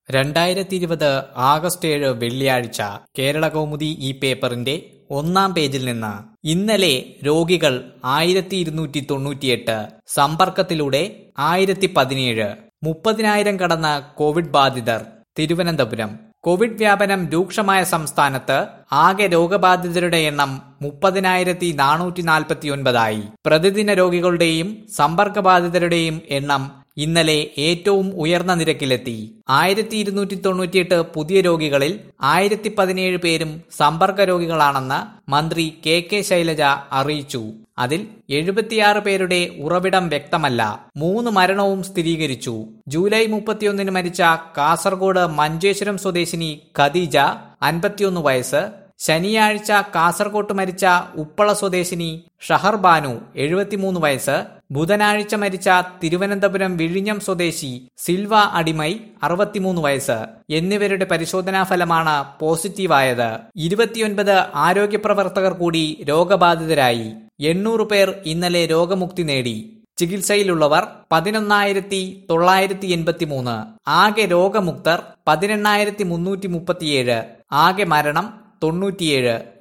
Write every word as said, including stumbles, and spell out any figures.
രണ്ടായിരത്തി ഇരുപത് ആഗസ്റ്റ് ഏഴ് വെള്ളിയാഴ്ച കേരളകൗമുദി ഈ പേപ്പറിന്റെ ഒന്നാം പേജിൽ നിന്ന് ഇന്നലെ രോഗികൾ ആയിരത്തി ഇരുന്നൂറ്റി തൊണ്ണൂറ്റിയെട്ട്, സമ്പർക്കത്തിലൂടെ ആയിരത്തി പതിനേഴ്, മുപ്പതിനായിരം കടന്ന കോവിഡ് ബാധിതർ. തിരുവനന്തപുരം. കോവിഡ് വ്യാപനം രൂക്ഷമായ സംസ്ഥാനത്ത് ആകെ രോഗബാധിതരുടെ എണ്ണം മുപ്പതിനായിരത്തി നാനൂറ്റി നാൽപ്പത്തി ഒൻപതായി. പ്രതിദിന രോഗികളുടെയും സമ്പർക്കബാധിതരുടെയും എണ്ണം ഇന്നലെ ഏറ്റവും ഉയർന്ന നിരക്കിലെത്തി. ആയിരത്തി ഇരുന്നൂറ്റി തൊണ്ണൂറ്റിയെട്ട് പുതിയ രോഗികളിൽ ആയിരത്തി പതിനേഴ് പേരും സമ്പർക്ക രോഗികളാണെന്ന് മന്ത്രി കെ കെ ശൈലജ അറിയിച്ചു. അതിൽ എഴുപത്തിയാറ് പേരുടെ ഉറവിടം വ്യക്തമല്ല. മൂന്ന് മരണവും സ്ഥിരീകരിച്ചു. ജൂലൈ മുപ്പത്തിയൊന്നിന് മരിച്ച കാസർഗോഡ് മഞ്ചേശ്വരം സ്വദേശിനി ഖദീജ, അൻപത്തിയൊന്ന് വയസ്സ്. ശനിയാഴ്ച കാസർകോട്ട് മരിച്ച ഉപ്പള സ്വദേശിനി ഷഹർ ബാനു, എഴുപത്തിമൂന്ന് വയസ്സ്. ബുധനാഴ്ച മരിച്ച തിരുവനന്തപുരം വിഴിഞ്ഞം സ്വദേശി സിൽവ അടിമൈ, അറുപത്തിമൂന്ന് വയസ്സ് എന്നിവരുടെ പരിശോധനാ ഫലമാണ് പോസിറ്റീവായത്. ഇരുപത്തിയൊൻപത് ആരോഗ്യ പ്രവർത്തകർ കൂടി രോഗബാധിതരായി. എണ്ണൂറ് പേർ ഇന്നലെ രോഗമുക്തി നേടി. ചികിത്സയിലുള്ളവർ പതിനൊന്നായിരത്തി തൊള്ളായിരത്തി എൺപത്തി മൂന്ന്. ആകെ രോഗമുക്തർ പതിനെണ്ണായിരത്തി മുന്നൂറ്റി മുപ്പത്തിയേഴ്. ആകെ മരണം തൊണ്ണൂറ്റിയേഴ്.